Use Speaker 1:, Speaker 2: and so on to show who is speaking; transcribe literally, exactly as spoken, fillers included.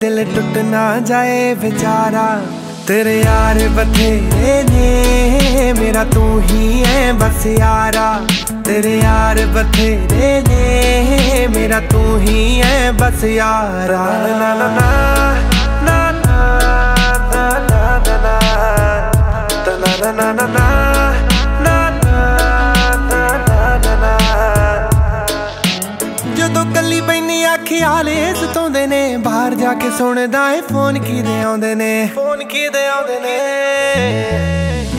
Speaker 1: दिल टूट ना जाए बेचारा, तेरे यार बथेरे ने, मेरा तू ही है बस यारा। तेरे यार बथेरे ने, मेरा तू ही है बस यारा। ना ना ना ना ना ना ना ना ना ना ना ना। ਜਦੋਂ ਕੱਲੀ ਬੈਨੀ ਆ ਖਿਆਲੇ ਸਤਾਉਂਦੇ ਨੇ, ਬਾਹਰ ਜਾ ਕੇ ਸੁਣਦਾ ਏ ਫੋਨ ਕਿਦੇ ਆਉਂਦੇ ਨੇ, ਫੋਨ ਕਿਦੇ ਆਉਂਦੇ ਨੇ।